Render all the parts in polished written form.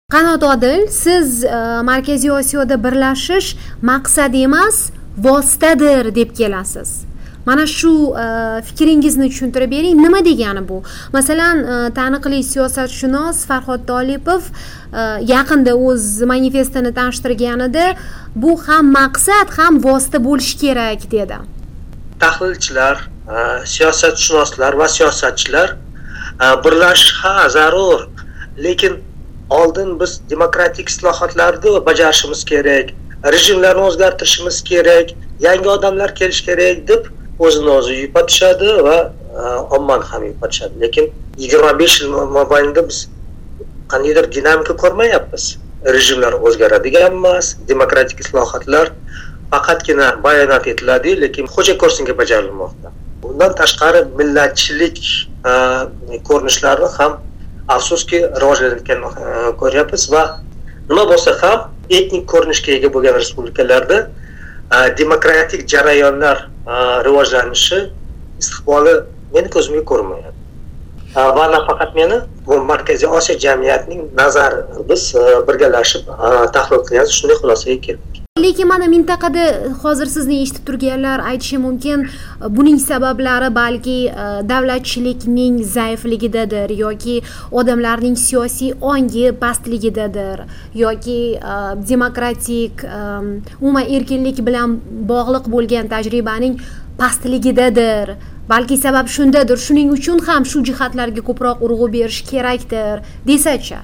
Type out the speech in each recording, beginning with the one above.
Qanot Odil, siz Markaziy Osiyoda birlashish maqsad emas, vositadir deb kelasiz. Mana shu fikringizni tushuntirib bering, nima degani bu? Masalan, taniqli siyosatshunos Farhod Tolipov yaqinda o'z manifestini tanishtirganida bu ham maqsad, ham vosita bo'lishi kerak dedi. Tahlilchilar, siyosatshunoslar va siyosatchilar birlashish zarur, lekin oldin biz demokratik islohotlarni bajarishimiz kerak, rejimlarni o'zgartirishimiz kerak, yangi odamlar kelish kerak deb o'zini o'zi yupatishadi va ommani ham yupatishadi. Lekin 25 yil mobaynida biz qandaydir dinamika ko'rmayapmiz. Rejimlar o'zgaradigan emas, demokratik islohotlar faqatgina bayonot etiladi, lekin xo'ja ko'rsinga bajarilmoqda. Bundan tashqari millatchilik ko'rinishlarini ham afsuski rivojlanayotganini ko'ryapmiz va nima bo'lsa ham etnik ko'rinishga ega bo'lgan respublikalarda demokratik jarayonlar rivojlanishi istiqboli meni ko'zimga ko'rinmayapti. Va nafaqat meni, bu Markaziy Osiyo jamiyatining nazari. Biz birgalashib tahlil qilamiz, shunday xulosaga keldik. Lekin mana mintaqada hozir sizni eshitib turganlar aytishi mumkin, buning sabablari balki davlatchilikning zaifligidadir yoki odamlarning siyosiy ongi pastligidadir yoki demokratik umuman erkinlik bilan bog'liq bo'lgan tajribaning pastligidadir. Balki sabab shundadir. Shuning uchun ham shu jihatlarga ko'proq urg'u berish kerakdir, desachi.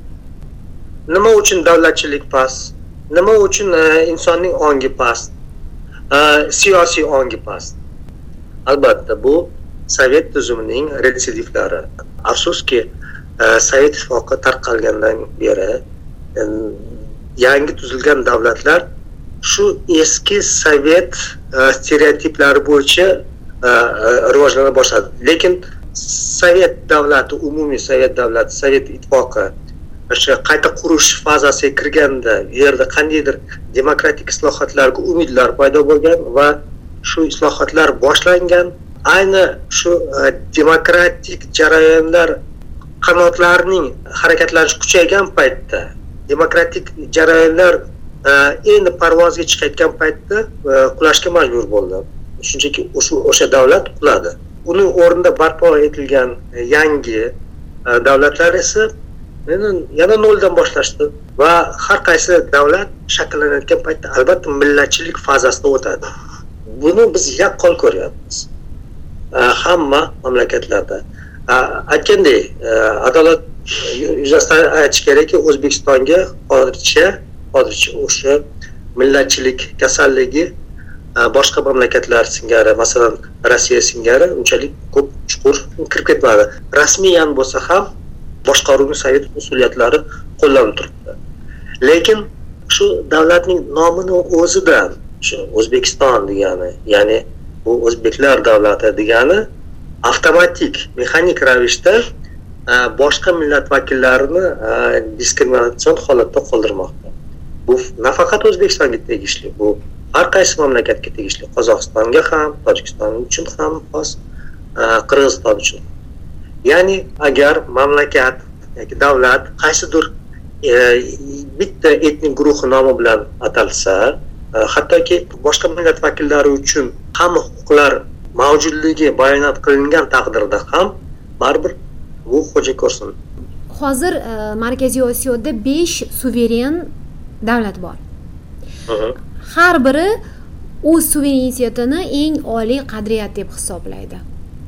Nima uchun davlatchilik past? Nima uchun insonning ongi past, siyosiy ongi past? Albatta bu Sovet tuzumining retsidivlari. Afsuski Sovet ittifoqi tarqalgandan beri yangi tuzilgan davlatlar shu eski Sovet stereotiplari bo'yicha rivojlana boshladi. Lekin Sovet davlati, umumiy Sovet davlati, Sovet ittifoqi o'sha qayta qurish fazasiga kirganda u yerda qandaydir demokratik islohotlarga umidlar paydo bo'lgan va shu islohotlar boshlangan. Ayni shu demokratik jarayonlar qanotlarining harakatlanishi kuchaygan paytda, demokratik jarayonlar endi parvozga chiqayotgan paytda qulashga majbur bo'ldi. Shunchaki o'sha davlat quladi. Uning o'rnida barpo etilgan yangi davlatlar esa yana noldan boshlashdi va har qaysi davlat shakllanayotgan paytda albatta millatchilik fazasiga o'tadi. Buni biz yaqqol ko'ryapmiz hamma mamlakatlarda. Aytgandek, adolat yuzasidan aytish kerakki, O'zbekistonga hozircha o'sha millatchilik kasalligi boshqa mamlakatlar singari, masalan Rossiya singari unchalik ko'p chuqur kirib ketmadi. Rasmiyan bo'lsa ham boshqaruvning Sovet usuliyatlari qo'llanib turibdi. Lekin shu davlatning nomini o'zidan, shu O'zbekiston degani, ya'ni bu o'zbeklar davlati degani avtomatik, mexanik ravishda boshqa millat vakillarini diskriminatsion holatda qoldirmoqda. Bu nafaqat O'zbekistonga tegishli, bu har qaysi mamlakatga tegishli. Qozog'istonga ham, Tojikiston uchun ham xos, Qirg'iziston uchun. Ya'ni agar mamlakat yoki davlat qaysidir bitta etnik guruhi nomi bilan atalsa, hattoki boshqa millat vakillari uchun hamma huquqlar mavjudligi bayonot qilingan taqdirda ham baribir bu xo'ja ko'rsin. Hozir Markaziy Osiyoda 5 suveren davlat bor. Har biri o'z suverenitetini eng oliy qadriyat deb hisoblaydi.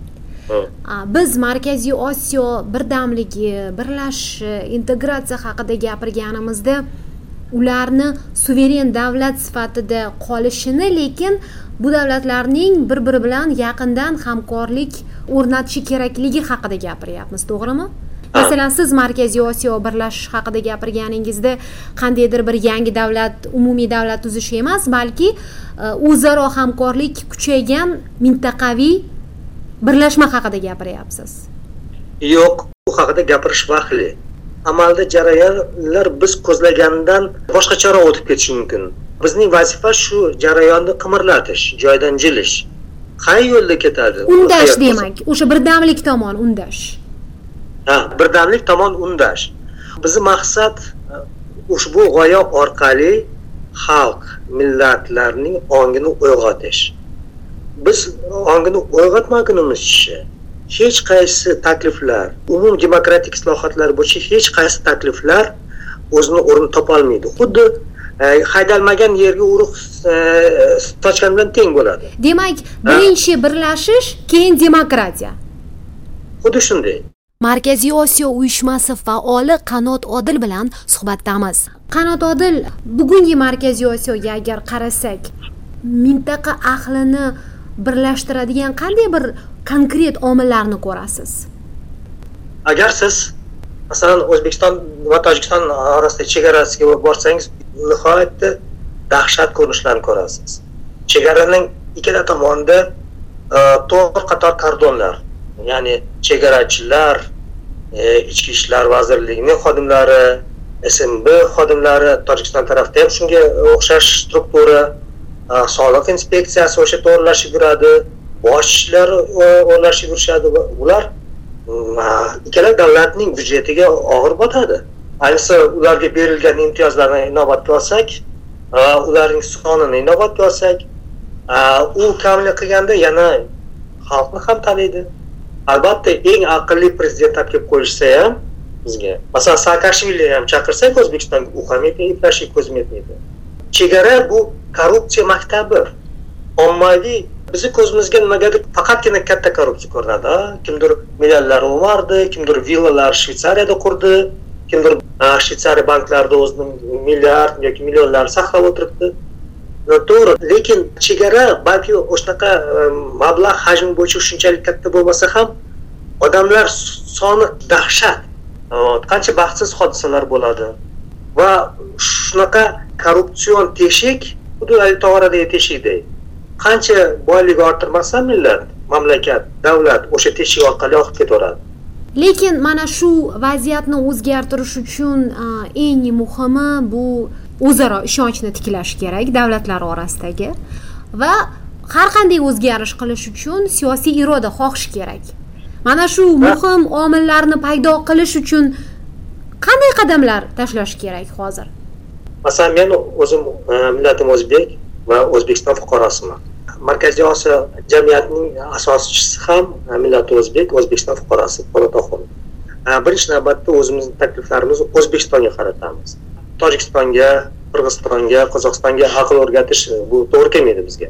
Biz Markaziy Osiyo birdamligi, birlashishi, integratsiya haqida gapirganimizda ularni suveren davlat sifatida qolishini, lekin bu davlatlarning bir-biri bilan yaqindan hamkorlik o'rnatishi kerakligi haqida gapiryapmiz, to'g'rimi? Masalan, siz Markaziy Osiyo birlashish haqida gapirganingizda qandaydir bir yangi davlat, umumiy davlat tuzish emas, balki o'zaro hamkorlik kuchaygan mintaqaviy birlashma haqida gapiryapsiz. Yo'q, bu haqida gapirish vaqtli. Amalda jarayonlar biz ko'zlagandan boshqacharoq o'tib ketishi mumkin. Bizning vazifa shu jarayonni qimirlatish, joydan jilish. Qay yo'lda ketadi? Undash demak, o'sha birdamlik tomon undash. Birdamlik tomon undash. Bizi maqsad ushbu g'oya orqali xalq, millatlarning ongini uyg'otish. Biz ongini uyg'otmagunimizcha hech qaysi takliflar, umum demokratik islohotlar bo'yicha hech qaysi takliflar o'zini o'rin topolmaydi. Xuddi haydalmagan yerga urug' sochgan bilan teng bo'ladi. Demak, birinchi birlashish, keyin demokratiya. Xuddi shunday. Markaziy Osiyo uyushmasi faoli Qanot Odil bilan suhbatdamiz. Qanot Odil, bugungi Markaziy Osiyoga agar qarasak, mintaqa ahlini birlashtiradigan qanday bir konkret omillarni ko'rasiz? Agar siz masalan O'zbekiston va Tojikiston orasidagi chegarasiga borsangiz, nihoyatda dahshat ko'rinishlarni ko'rasiz. Chegaraning ikkala tomonida to'rt qator kordonlar, ya'ni chegarachilar, ichki ishlar vazirligining xodimlari, SMB xodimlari, Tojikiston tarafida ham shunga o'xshash struktura, soliq inspeksiyasi o'sha to'g'rilashib yuradi, bosh ishlar o'rnashib yurishadi va ular ikkala davlatning byudjetiga og'ir botadi. Ayniqsa ularga berilgan imtiyozlarni inobatga olsak, ularning sonini inobatga olsak, u kamlik qilganda yana xalqni ham taniydi. Albatta eng aqlli prezident olib qo'yishsa ham bizga, masalan Saakashvili ham chaqirsak O'zbekistonga, u ham eplashga ko'zim yetmaydi. Chegara bu korrupsiya maktabi. Ommaviy bizni ko'zimizga nimagadir faqatgina katta korrupsiya ko'rinadi. Kimdir millionlar o'mardi, kimdir villalar Shvetsariyada qurdi, kimdir Shvetsariya banklarida o'zining milliard yoki millionlar saqlab o'tiribdi. To'g'ri, lekin chegara balki o'shanaqa mablag' hajmi bo'yicha shunchalik katta bo'lmasa ham odamlar soni dahshat. Qancha baxtsiz hodisalar bo'ladi va shunaqa korrupsion teshik, xuddi tog'oradagi teshikdek. Qancha boyligi orttirmasa millat, mamlakat, davlat o'sha teshik orqali oqib ketaveradi. Lekin mana shu vaziyatni o'zgartirish uchun eng muhimi bu o'zaro ishonchni tiklash kerak davlatlar orasidagi va har qanday o'zgarish qilish uchun siyosiy iroda, xohish kerak. Mana shu muhim omillarni paydo qilish uchun qanday qadamlar tashlash kerak hozir? Masalan, men o'zim millatim o'zbek va O'zbekiston fuqarosiman. Markaziy Osiyo jamiyatining asoschisi ham millati o'zbek, O'zbekiston fuqarosi Po'latoxon. Birinchi navbatda o'zimizning takliflarimizni O'zbekistonga qaratamiz. Tojikistonga, Qirg'izistonga, Qozog'istonga aql o'rgatish bu to'g'ri kelmaydi bizga.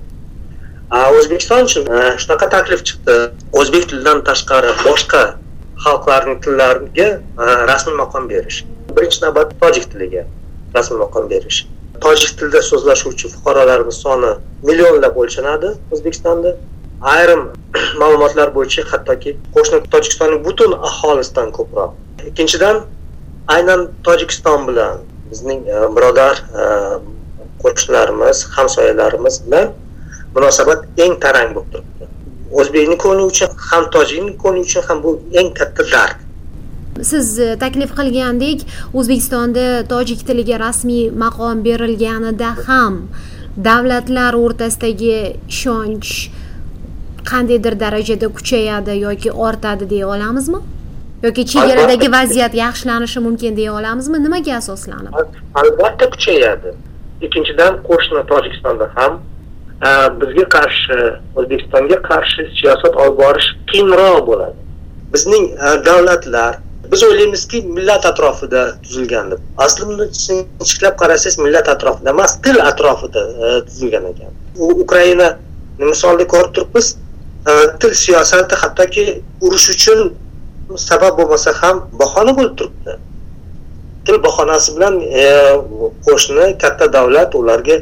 O'zbekiston uchun shunaqa taklif chiqdi. O'zbek tilidan tashqari boshqa xalqlarning tillariga rasmiy maqom berish. Birinchi navbatda tojik tiliga rasmiy maqom berish. Tojik tilida so'zlashuvchi fuqarolarimiz soni millionlab o'lchanadi O'zbekistonda. Ayrim ma'lumotlar bo'yicha hattoki qo'shni Tojikistonning butun aholisidan ko'proq. Ikkinchidan, aynan Tojikiston bilan bizning birodar qo'shnilarimiz, hamsoyalarimiz bilan munosabat eng tarang bo'lib turibdi. O'zbekning ko'ngli uchun ham tojikning ko'ngli uchun ham bu eng katta dard. Siz taklif qilgandek, O'zbekistonda tojik tiliga rasmiy maqom berilganida ham davlatlar o'rtasidagi ishonch qandaydir darajada kuchayadi yoki ortadi deya olamizmi? Yoki chegaradagi vaziyat yaxshilanishi mumkin deya olamizmi? Nimaga asoslanib? Albatta kuchayadi. Ikkinchidan, qo'shni Tojikistonda ham bizga qarshi, O'zbekistonga qarshi siyosat olib borish qiyinroq bo'ladi. Bizning davlatlar, biz o'ylaymizki millat atrofida tuzilgan deb. Aslida chiqlab qarasangiz millat atrofida emas, til atrofida tuzilgan ekan. Ukraina misolda ko'rib turibmiz, til siyosati hattoki urush uchun sabab bo'lmasa ham bahona bo'lib turibdi. Til bahonasi bilan qo'shni katta davlat ularga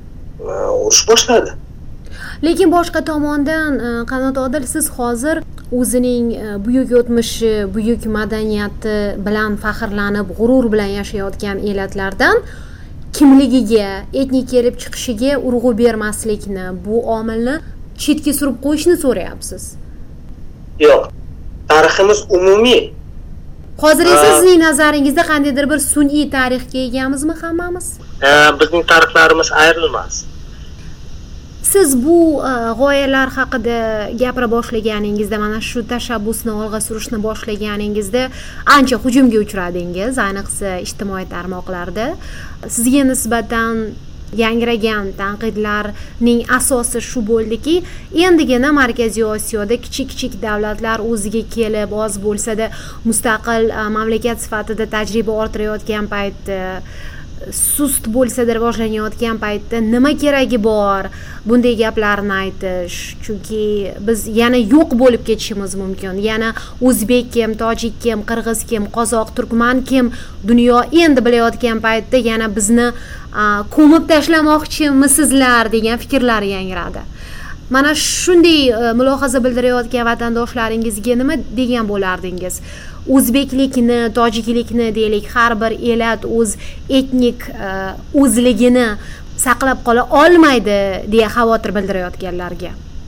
urush boshladi. Lekin boshqa tomondan Qanot Odil, siz hozir o'zining buyuk o'tmishi, buyuk madaniyati bilan faxrlanib, g'urur bilan yashayotgan elatlardan kimligiga, etnik kelib chiqishiga urg'u bermaslikni, bu omilni chetga surib qo'yishni so'rayapsiz. Yo'q. Tariximiz umumiy. Hozir esa sizning nazaringizda qandaydir bir sun'iy tarixga egamizmi hammamiz? Bizning tarixlarimiz ayrilmas. siz bu g'oyalar haqida gapira boshlaganingizda, mana shu tashabbusni olg'a surishni boshlaganingizda ancha hujumga uchradingiz, ayniqsa ijtimoiy tarmoqlarda. Sizga nisbatan yangragan tanqidlarning asosi shu bo'ldiki, endigina Markaziy Osiyoda kichik davlatlar o'ziga kelib, oz bo'lsa-da mustaqil mamlakat sifatida tajriba orttirayotgan paytda, sust bo'lsa-da rivojlanayotgan paytda nima keragi bor bunday gaplarni aytish? Chunki biz yana yo'q bo'lib ketishimiz mumkin. Yana o'zbek kim, tojik kim, qirg'iz kim, qozoq, turkman kim dunyo endi bilayotgan paytda yana bizni ko'mib tashlamoqchimisizlar degan fikrlar yangradi. Mana shunday mulohaza bildirayotgan vatandoshlaringizga nima degan bo'lardingiz? O'zbeklikni, tojiklikni deylik, har bir elat o'z etnik o'zligini saqlab qola olmaydi deya xavotir bildirayotganlarga.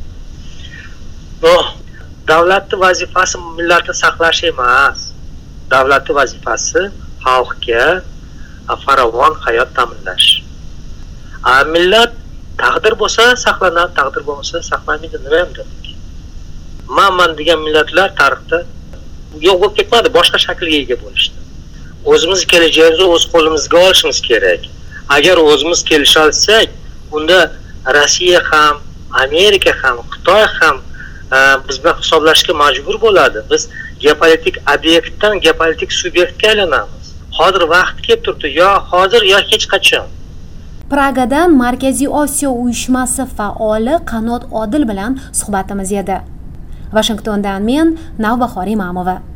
Davlatning vazifasi millatni saqlash emas. Davlatning vazifasi xalqga farovon hayot ta'minlash. Millat taqdir bo'lsa saqlanadi, taqdir bo'lmasa saqlanmaydi. Nima ham dedik? Man degan millatlar tarixda yo'q bo'lib ketmadi, boshqa shaklga ega bo'lishdi. O'zimiz kelajagimizni o'z qo'limizga olishimiz kerak. Agar o'zimiz kelisha olsak, unda Rossiya ham, Amerika ham, Xitoy ham biz bilan hisoblashga majbur bo'ladi. Biz geopolitik obyektdan geopolitik subyektga aylanamiz. Hozir vaqt kelib turibdi, yo hozir yo hech qachon. Pragadan Markaziy Osiyo uyushmasi faoli Qanot Odil bilan suhbatimiz edi. Washingtondan men Navbahor Imamova.